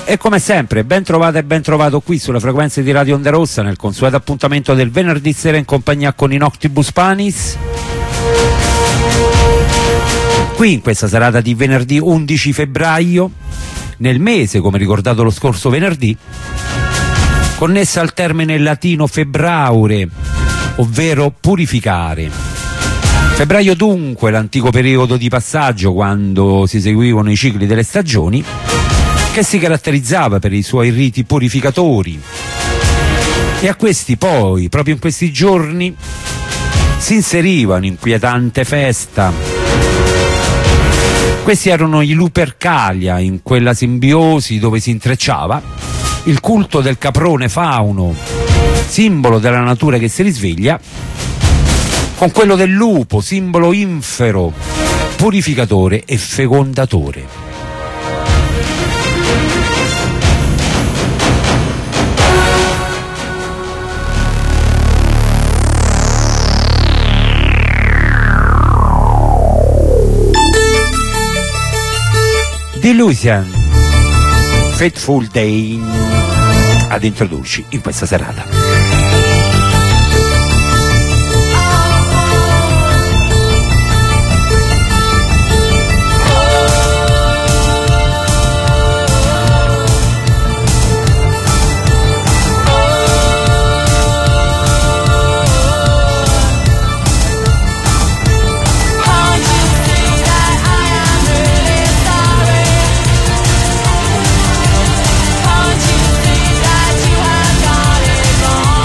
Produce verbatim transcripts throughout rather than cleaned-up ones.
E come sempre, ben trovata e ben trovato qui sulle frequenze di Radio Onda Rossa nel consueto appuntamento del venerdì sera in compagnia con i Noctibus Panis. Qui in questa serata di venerdì undici febbraio, nel mese, come ricordato lo scorso venerdì, connessa al termine latino febraure, ovvero purificare. Febbraio dunque, l'antico periodo di passaggio quando si seguivano i cicli delle stagioni, che si caratterizzava per i suoi riti purificatori, e a questi poi, proprio in questi giorni, si inseriva un'inquietante festa. Questi erano i Lupercalia, in quella simbiosi dove si intrecciava il culto del caprone fauno, simbolo della natura che si risveglia, con quello del lupo, simbolo infero, purificatore e fecondatore. Delusion, Fateful Day, ad introdurci in questa serata. Gone.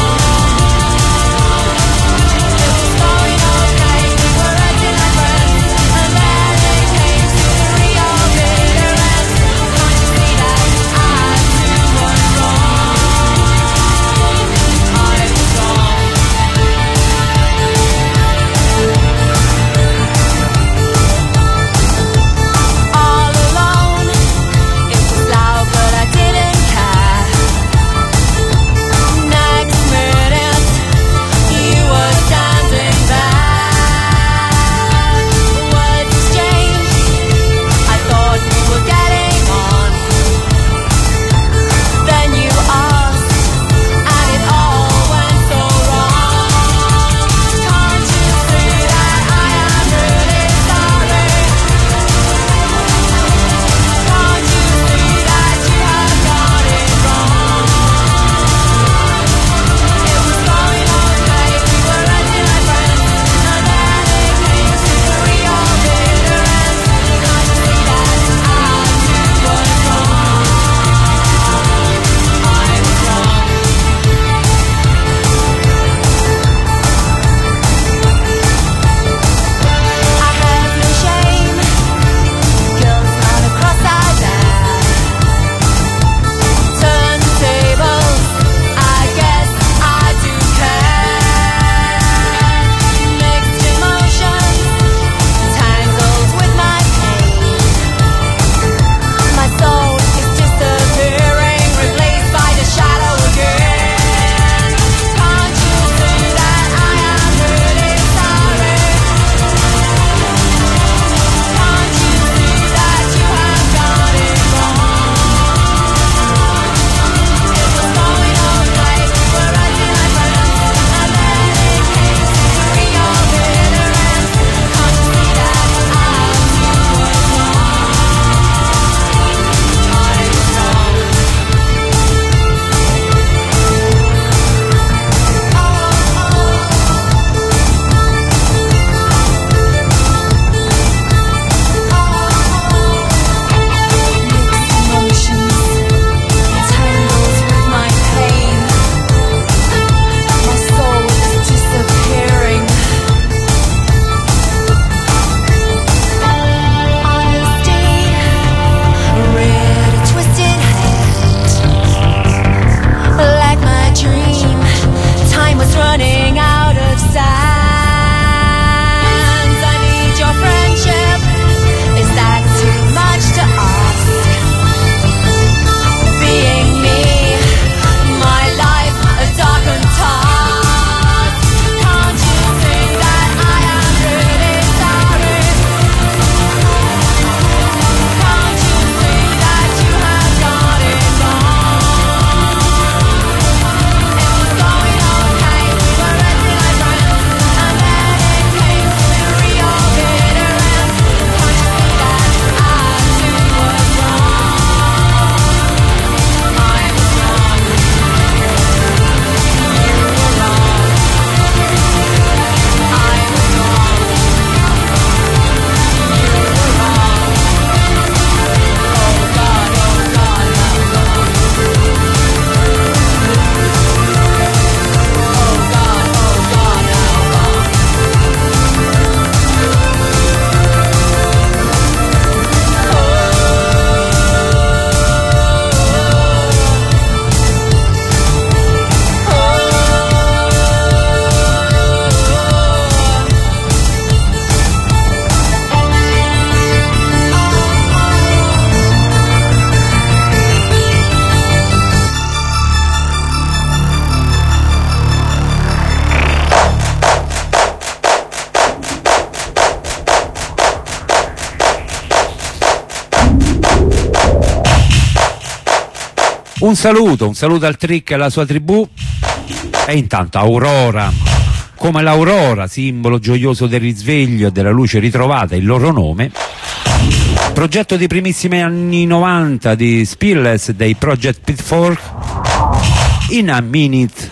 Un saluto, un saluto al Trick e alla sua tribù. E intanto Aurora, come l'Aurora, simbolo gioioso del risveglio e della luce ritrovata, il loro nome. Progetto dei primissimi anni novanta di Spearless dei Project Pitchfork, In a Minute,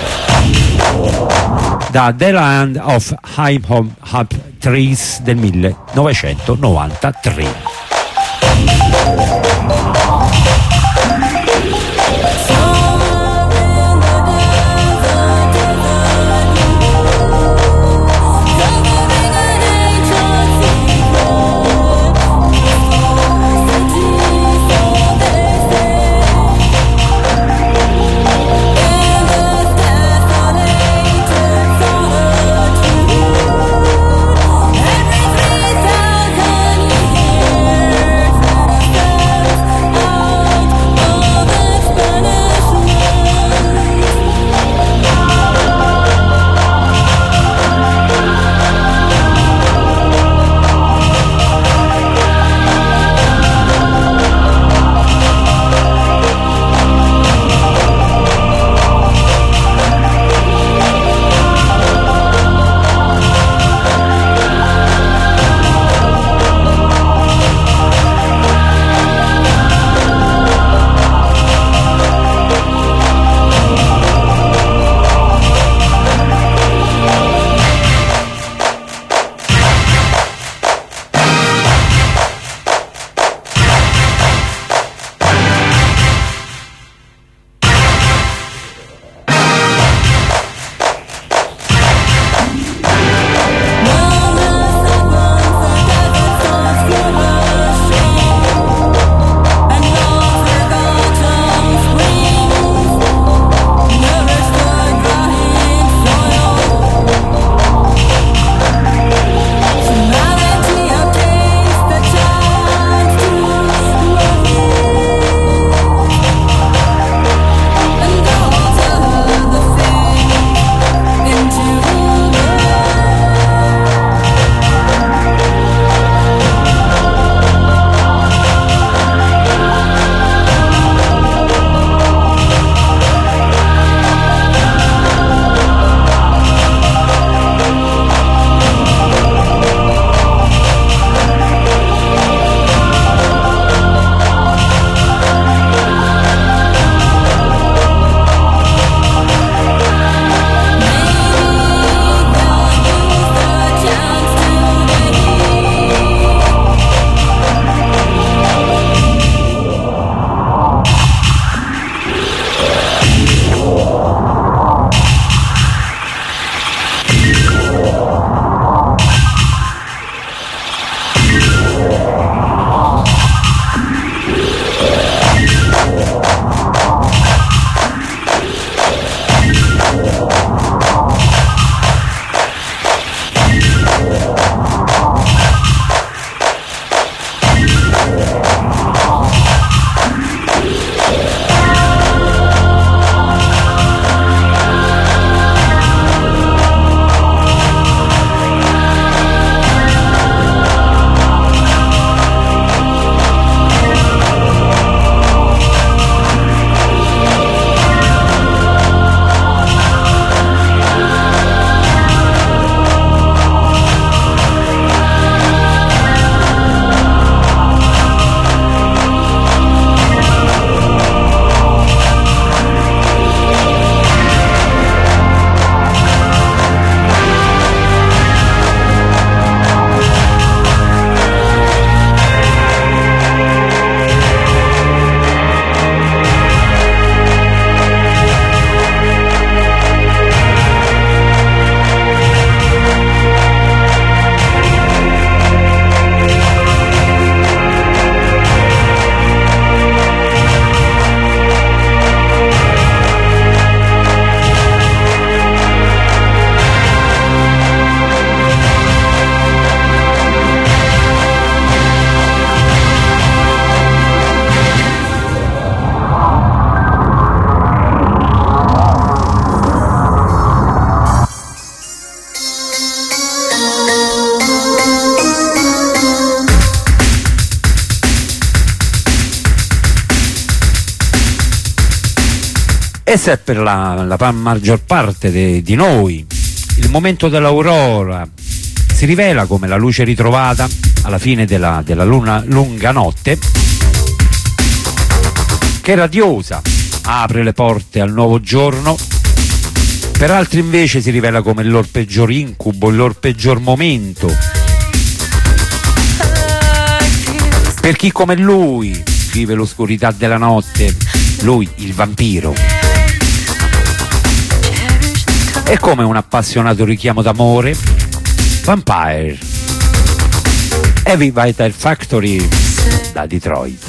da The Land of High Hop Trees del millenovecentonovantatré. Every three thousand years E se per la, la maggior parte de, di noi il momento dell'aurora si rivela come la luce ritrovata alla fine della, della luna, lunga notte, che radiosa apre le porte al nuovo giorno, per altri invece si rivela come il loro peggior incubo, il loro peggior momento. Per chi come lui vive l'oscurità della notte, lui il vampiro, è come un appassionato richiamo d'amore. Vampire, Heavy Vital Factory da Detroit.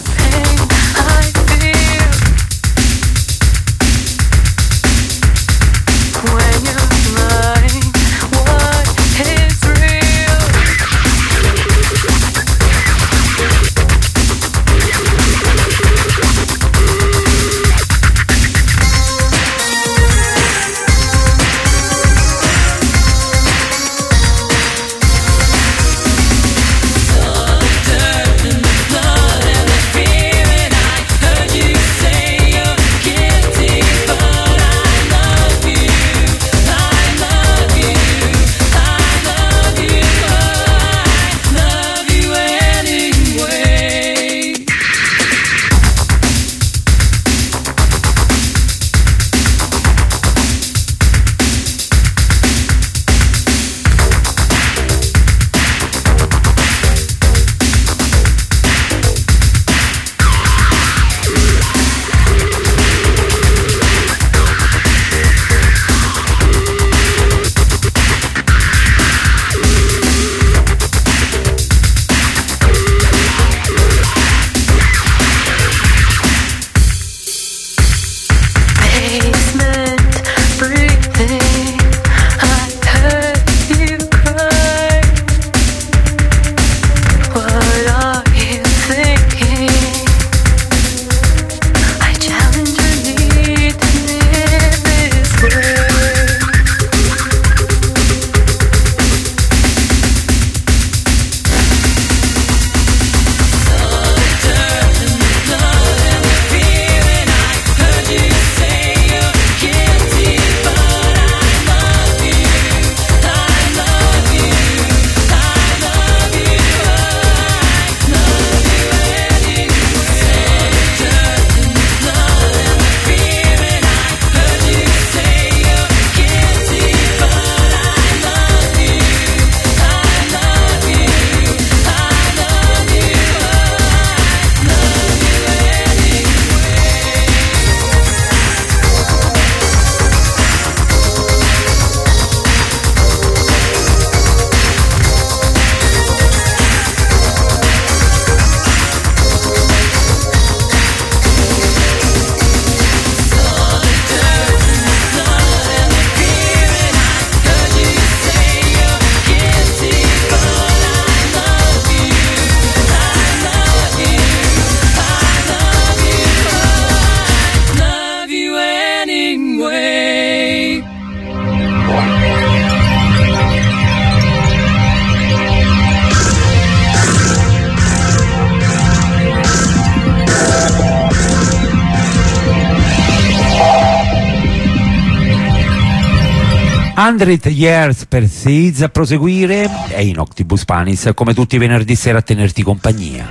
Hundred Years per Seeds a proseguire e in Octibus Panis come tutti i venerdì sera a tenerti compagnia.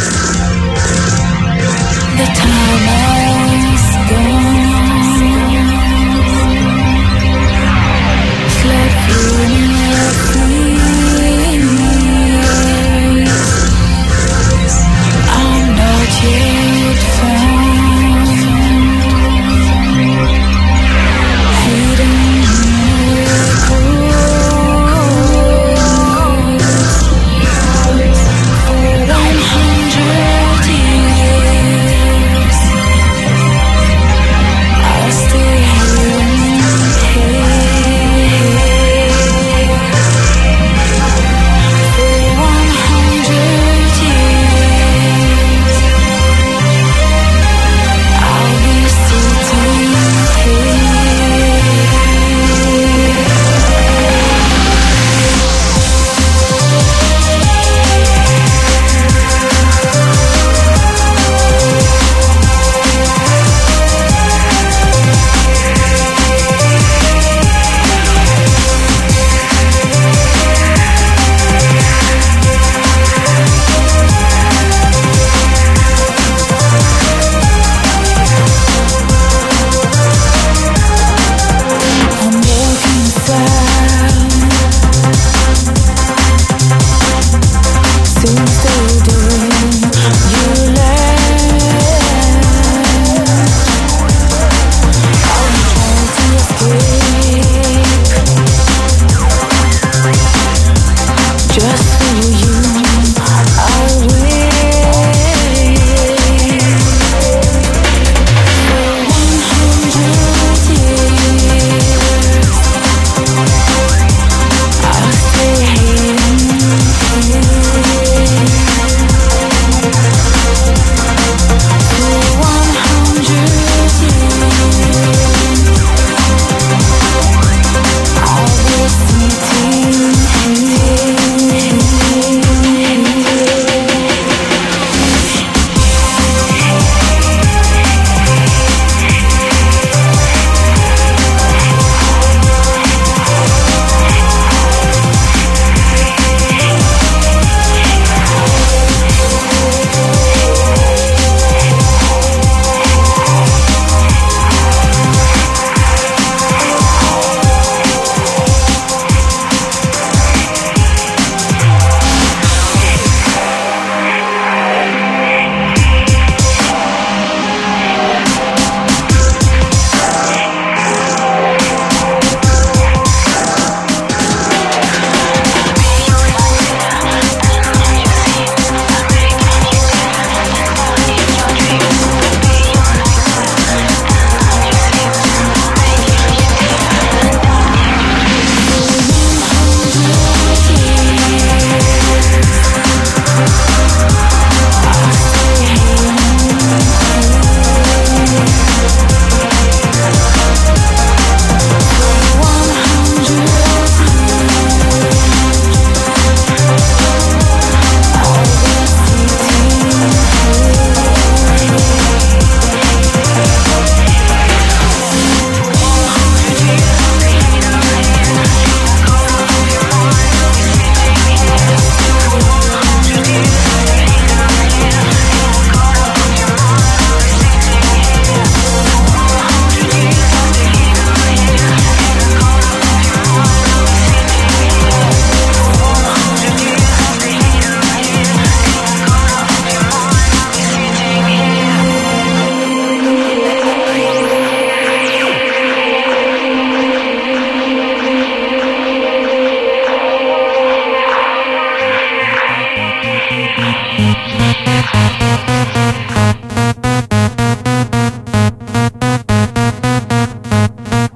The time has gone, slept through your fears. I'm not yet found, hidden for one hundred years.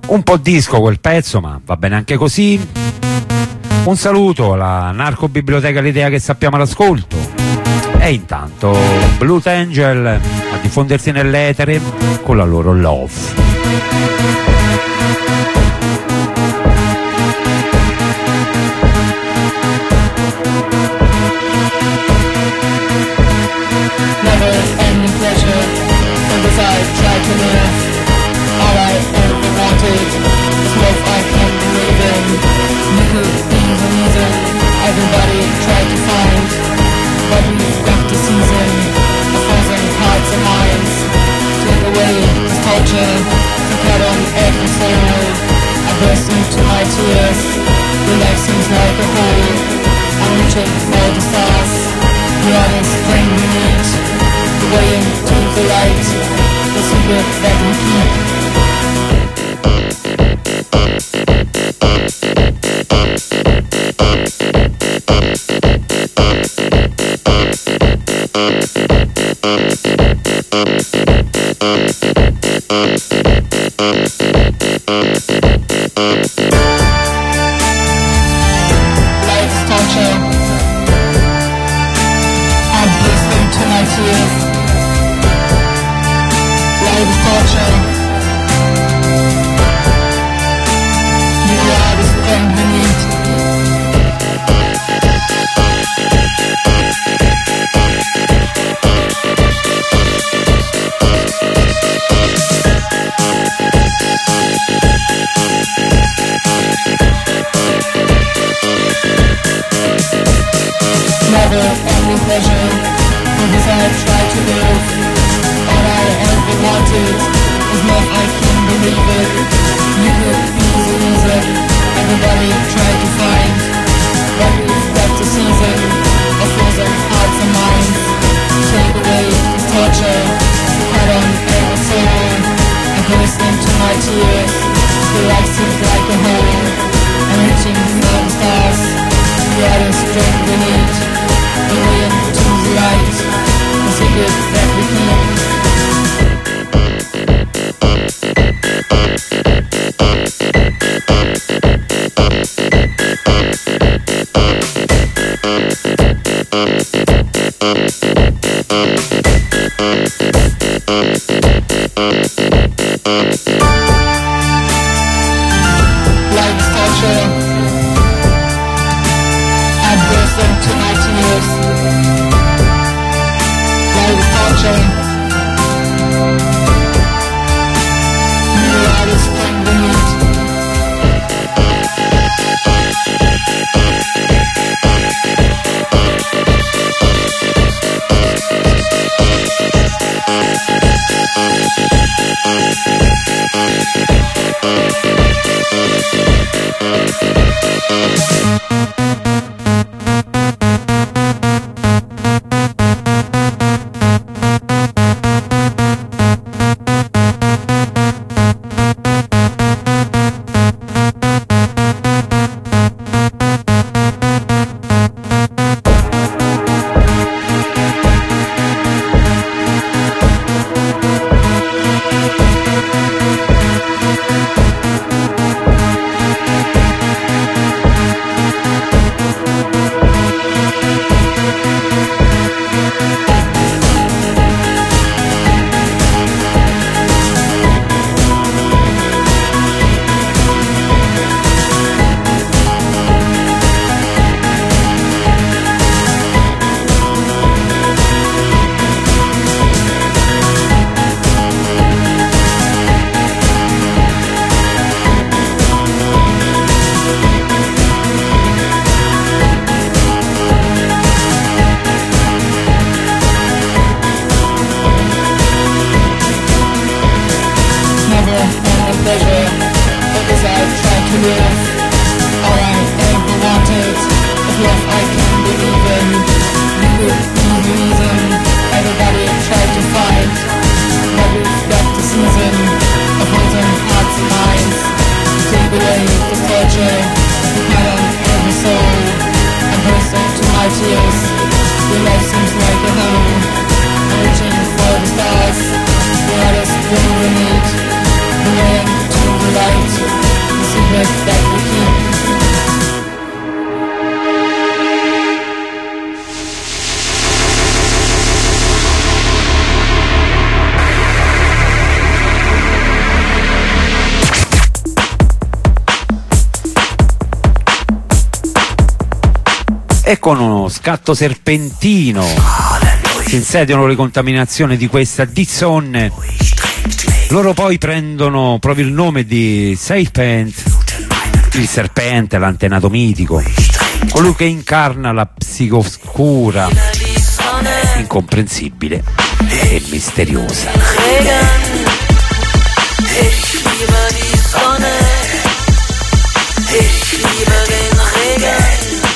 Un po' disco quel pezzo, ma va bene anche così. Un saluto alla narcobiblioteca L'Idea che sappiamo all'ascolto. E intanto Blue Angel a diffondersi nell'etere con la loro Love. Never ending pleasure, and as I try to live, all I ever wanted is love I can believe in. You could be the reason everybody tried to find, but we've got the season of frozen hearts and minds. Take away this culture, to cut on every soul. I burst into my tears, your life seems like a hole. I'm reaching for the stars, the honest thing we need. The way into the light, the secret that we keep. Life's torture, I'm listening to my tears. Life's torture, you are the strength we need. Never ending pleasure, and as I try to live, all I ever wanted is love I can believe it. You could be the reason everybody tried to find, but we've got the season of frozen hearts and minds. Take away this torture, cut on every soul, and burst into my tears. The life seems like a hole, I'm reaching for the stars. You are the strength we need, the way into the light, the secret that we keep. Life's torture, I burst into my tears. Life's torture, you are the strength we need. Tears, your life seems like a home. I'm reaching for the stars. The artist, we need the way to the light. e con uno scatto serpentino si insediano le contaminazioni di questa D-Zone. Loro poi prendono proprio il nome di Serpent, il serpente, l'antenato mitico, colui che incarna la psicoscura, incomprensibile e misteriosa. Ich liebe die Sonne, ich liebe den Regen.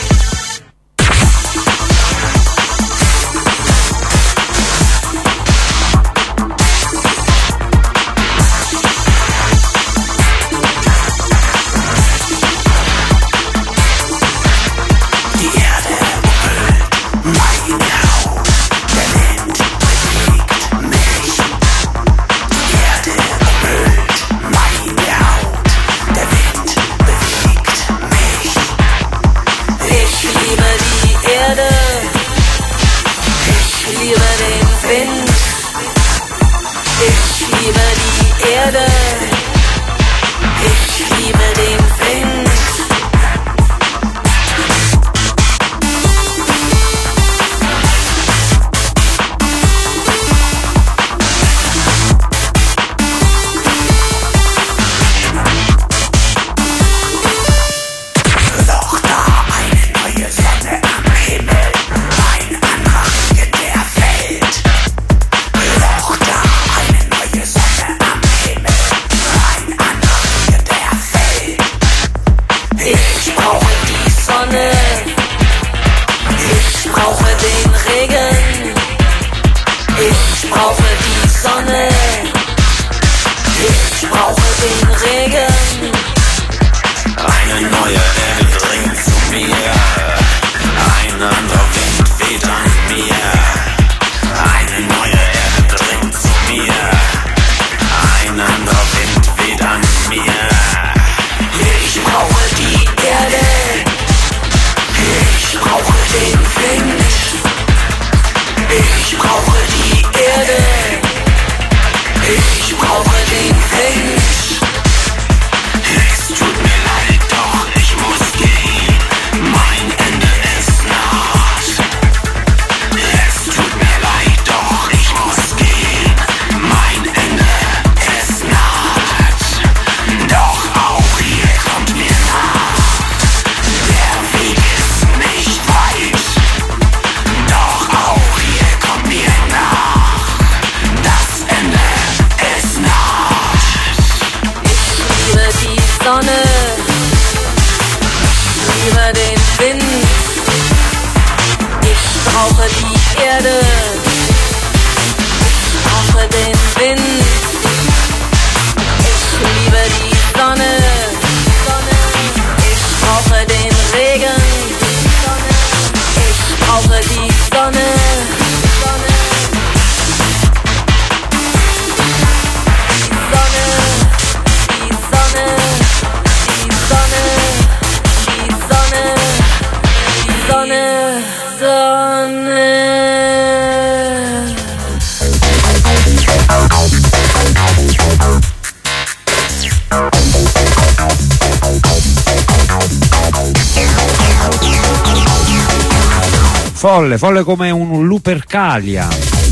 Folle, folle come un Lupercalia,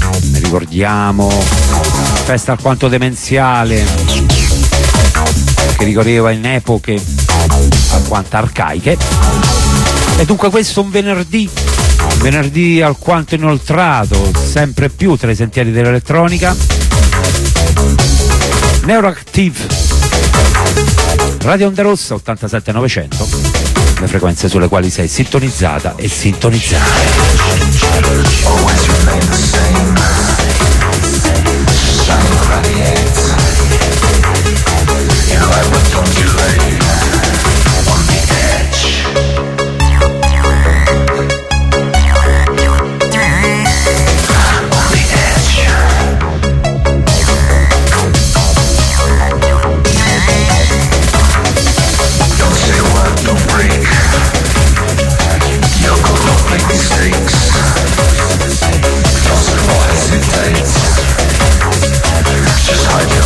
ricordiamo, festa alquanto demenziale, che ricorreva in epoche alquanto arcaiche. E dunque questo è un venerdì, un venerdì alquanto inoltrato, sempre più tra i sentieri dell'elettronica. Neuroactive, Radio Onda Rossa ottantasette novecento, le frequenze sulle quali sei sintonizzata e sintonizzato. Just hide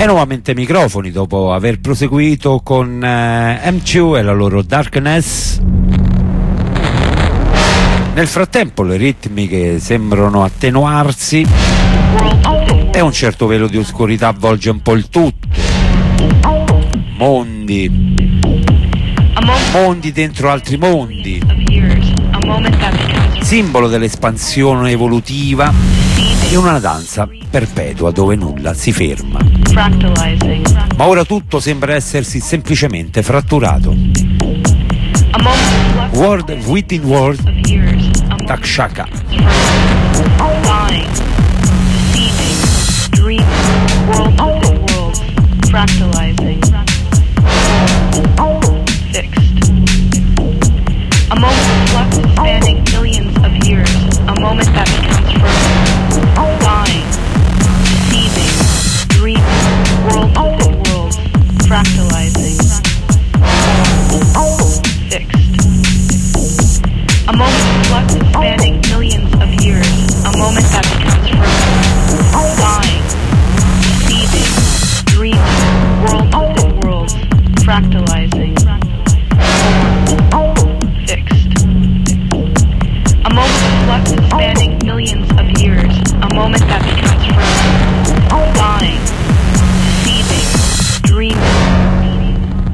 nuovamente ai microfoni dopo aver proseguito con eh, M due e la loro Darkness. Nel frattempo le ritmiche sembrano attenuarsi e un certo velo di oscurità avvolge un po' il tutto. Mondi, mondi dentro altri mondi, simbolo dell'espansione evolutiva di una danza perpetua dove nulla si ferma. Ma ora tutto sembra essersi semplicemente fratturato. World within world, Takshaka. A moment of flux spanning millions of years, a moment that becomes frozen, dying, deceiving, dreaming, world within world, fractalizing, fixed. A moment of flux spanning millions of years, a moment that becomes frozen, dying, deceiving, dreaming, world within world, fractalizing, fixed. A moment of flux spanning millions of years, a moment that becomes frozen, dying, deceiving, dreaming.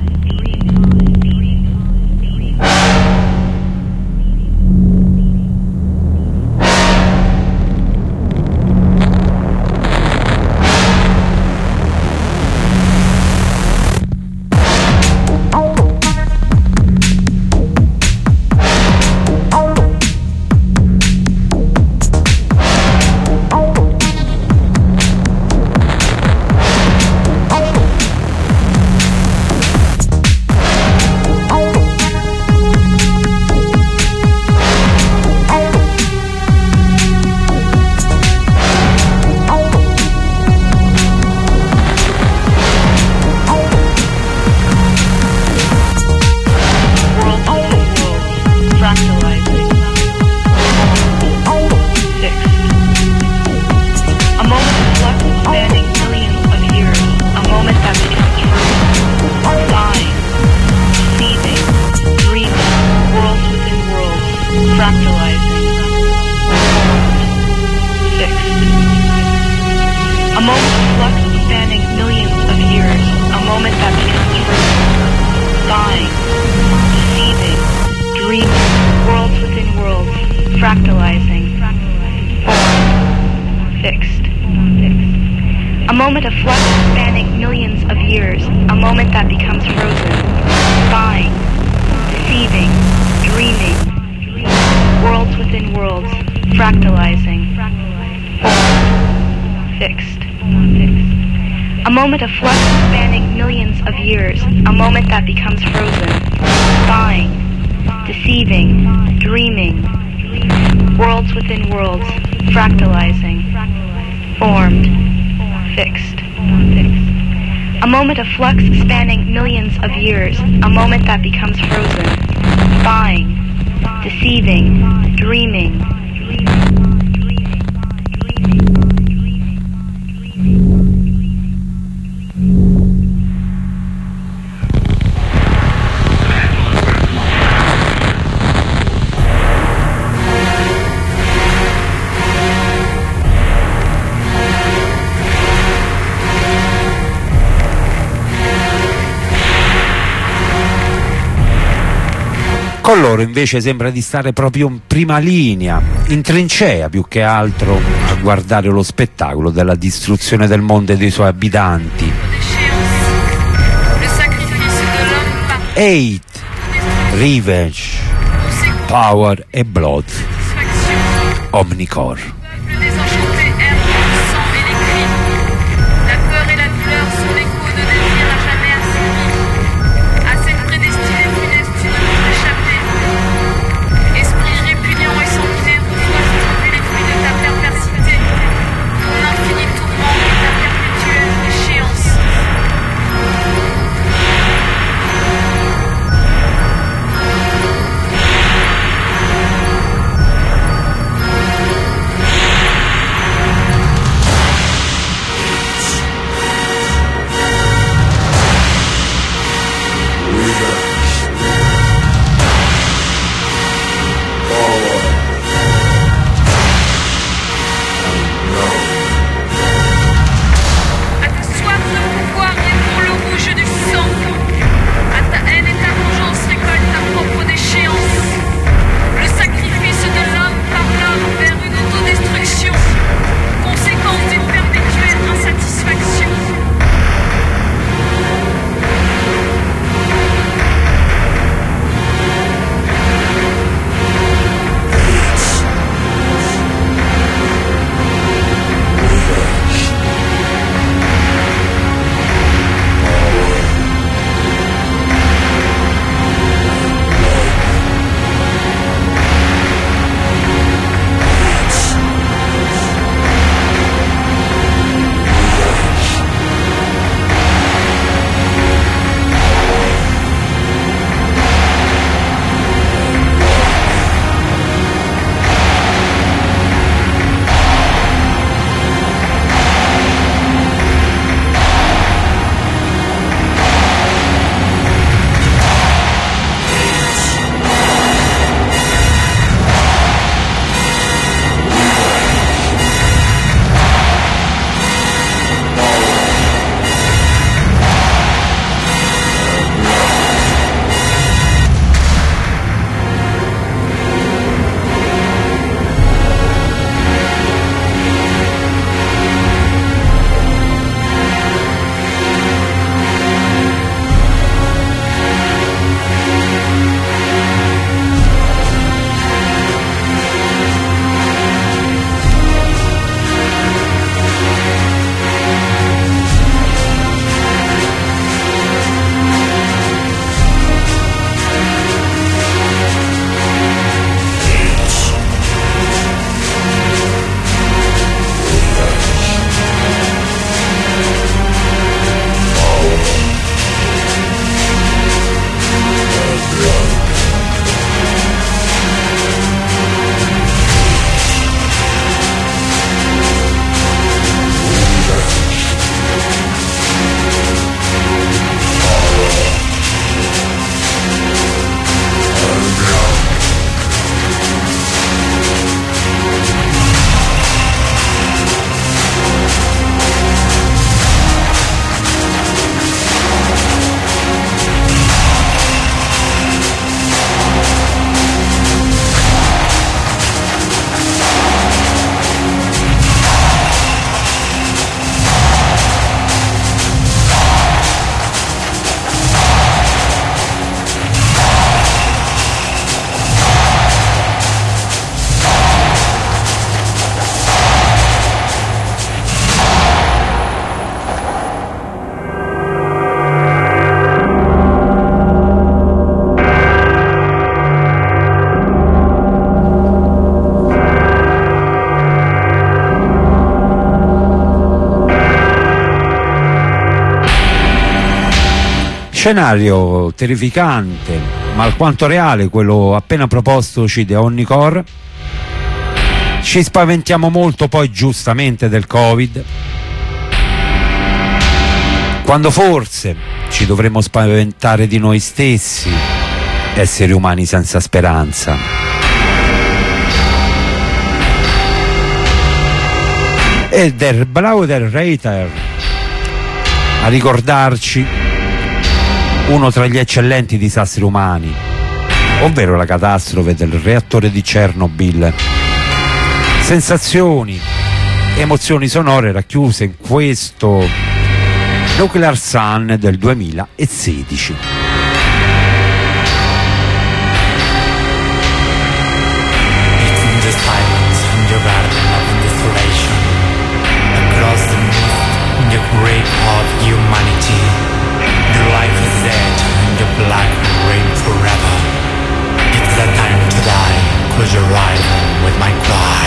Moment of flux spanning millions of years, a moment that becomes frozen, dying, deceiving, dreaming, worlds within worlds, fractalizing, formed, fixed. A moment of flux spanning millions of years, a moment that becomes frozen, dying, deceiving, dreaming. Con loro invece sembra di stare proprio in prima linea, in trincea più che altro, a guardare lo spettacolo della distruzione del mondo e dei suoi abitanti. Hate, Revenge, Power e Blood, Omnicore. Scenario terrificante, ma alquanto reale, quello appena propostoci da Omnicore. Ci spaventiamo molto poi giustamente del Covid, quando forse ci dovremmo spaventare di noi stessi, esseri umani senza speranza. E Der Blau der Reiter a ricordarci uno tra gli eccellenti disastri umani, ovvero la catastrofe del reattore di Chernobyl. Sensazioni, emozioni sonore racchiuse in questo Nuclear Sun del duemilasedici. Great of humanity, your life is dead and your black rain forever. It's the time to die, close your eyes with my cry.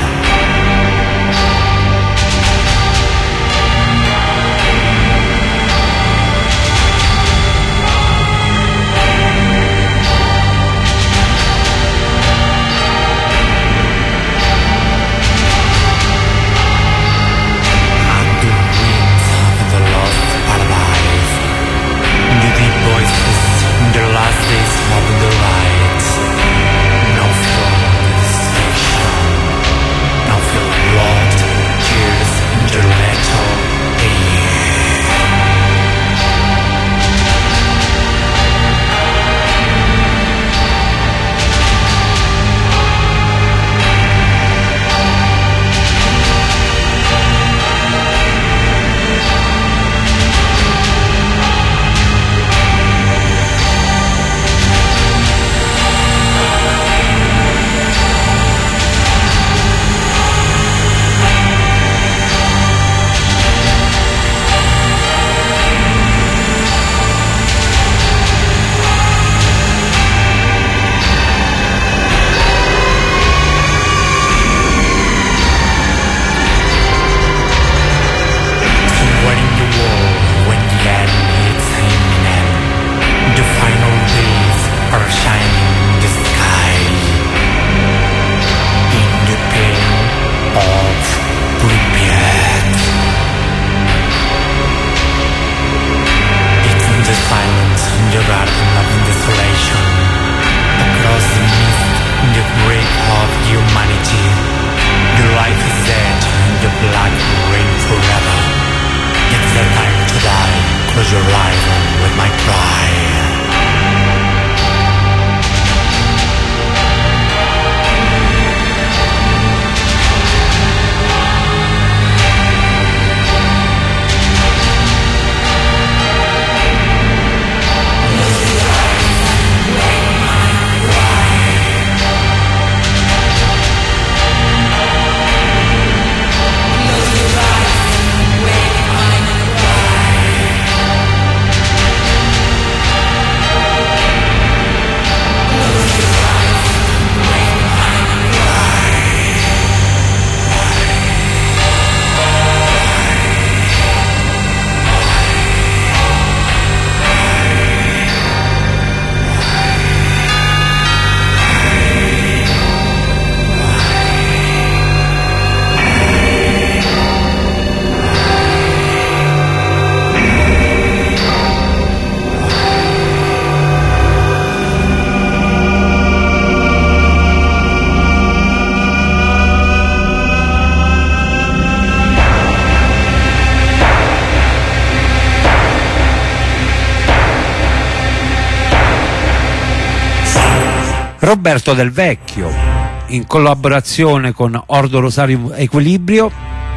Roberto Del Vecchio, in collaborazione con Ordo Rosario Equilibrio,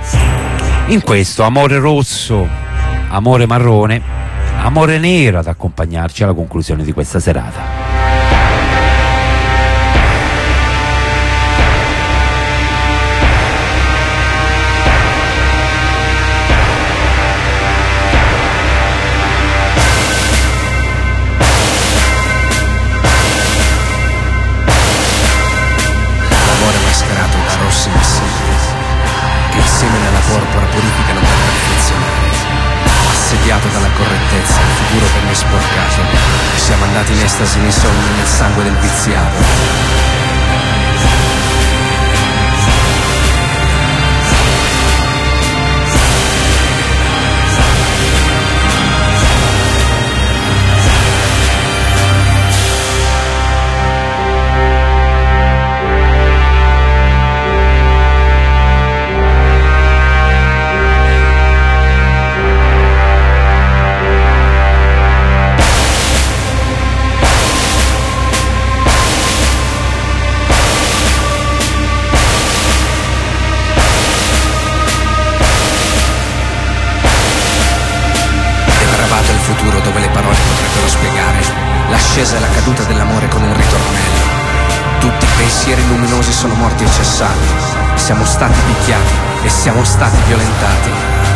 in questo Amore Rosso, Amore Marrone, Amore Nero, ad accompagnarci alla conclusione di questa serata. Porpora purificano per perfezionare, assediato sciolto dalla correttezza, il futuro venne sporcato. Siamo andati in estasi nei sogni, nel sangue del viziato. Futuro dove le parole potrebbero spiegare l'ascesa e la caduta dell'amore con un ritornello. Tutti i pensieri luminosi sono morti e cessati. Siamo stati picchiati e siamo stati violentati.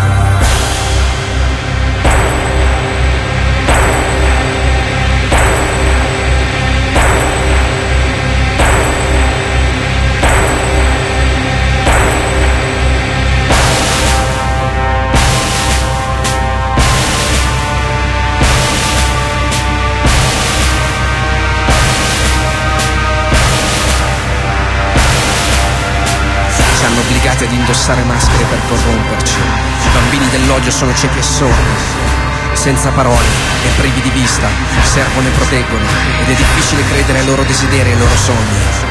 Obbligati ad indossare maschere per corromperci. I bambini dell'odio sono ciechi e sordi, senza parole e privi di vista, servono e proteggono, ed è difficile credere ai loro desideri e ai loro sogni.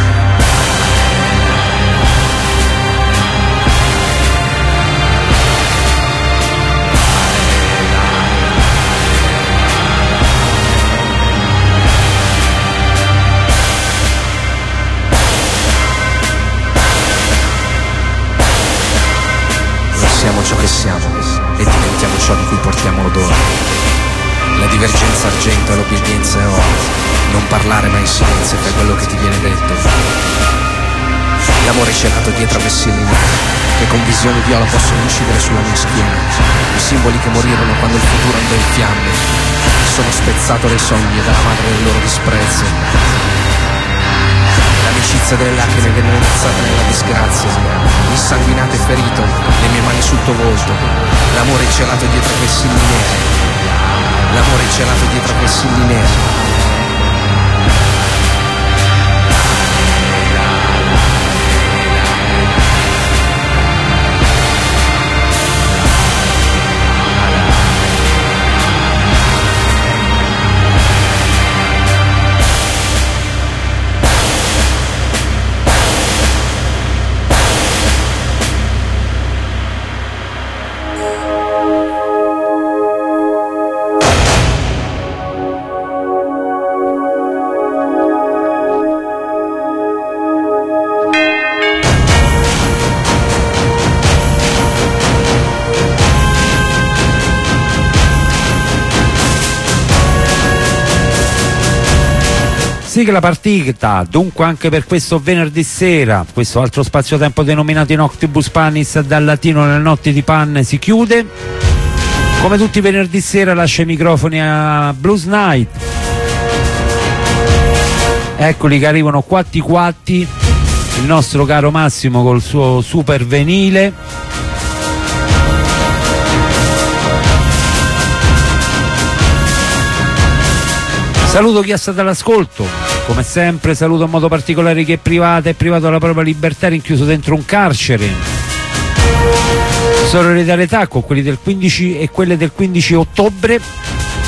Siamo ciò che siamo e diventiamo ciò di cui portiamo odore. La divergenza argento e l'obbedienza è oro. Non parlare mai in silenzio, fai quello che ti viene detto. L'amore celato dietro a vessilli neri, che con visioni viola possono incidere sulla mia schiena. I simboli che morirono quando il futuro andò in fiamme. Sono spezzato dai sogni e dalla madre del loro disprezzo. L'amicizia delle lacrime venne iniziata nella disgrazia, insanguinato e ferito, le mie mani sul tuo volto. L'amore celato dietro quei silli neri. L'amore celato dietro quei silli neri. Sigla partita, dunque anche per questo venerdì sera, questo altro spazio-tempo denominato Noctibus Panis dal latino nelle notti di Pan si chiude. Come tutti i venerdì sera lascia i microfoni a Blues Night. Eccoli che arrivano quatti quatti, il nostro caro Massimo col suo super venile. Saluto chi è stato all'ascolto, come sempre saluto in modo particolare chi è privato e privato della propria libertà, rinchiuso dentro un carcere. Solidarietà con quelli del quindici e quelle del quindici ottobre.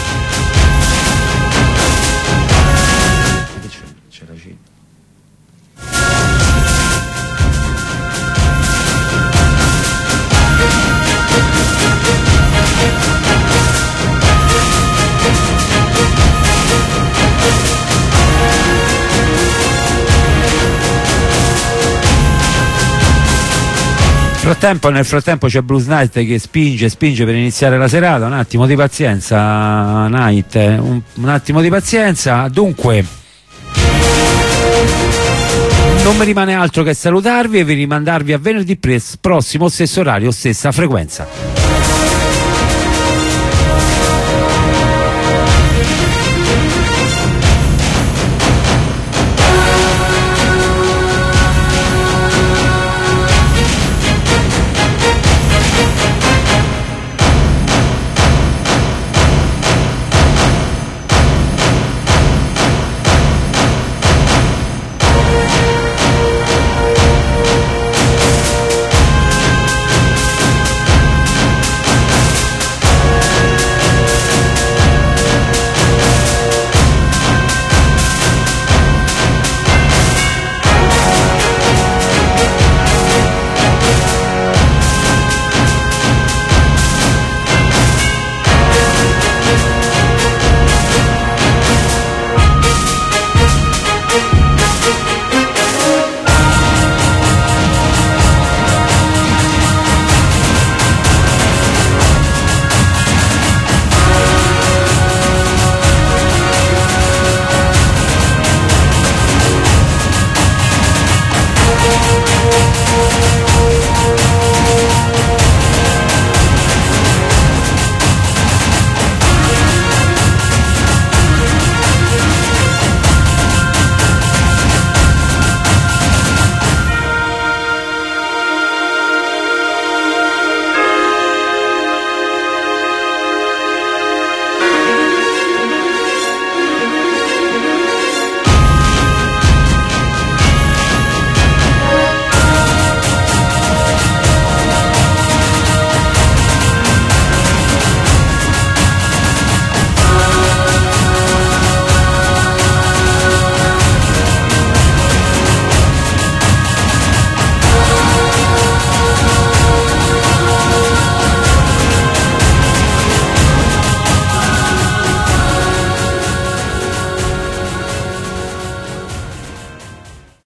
Frattempo, nel frattempo c'è Blues Night che spinge, spinge per iniziare la serata. Un attimo di pazienza, Night, un, un attimo di pazienza. Dunque, non mi rimane altro che salutarvi e vi rimandarvi a venerdì prossimo, stesso orario, stessa frequenza.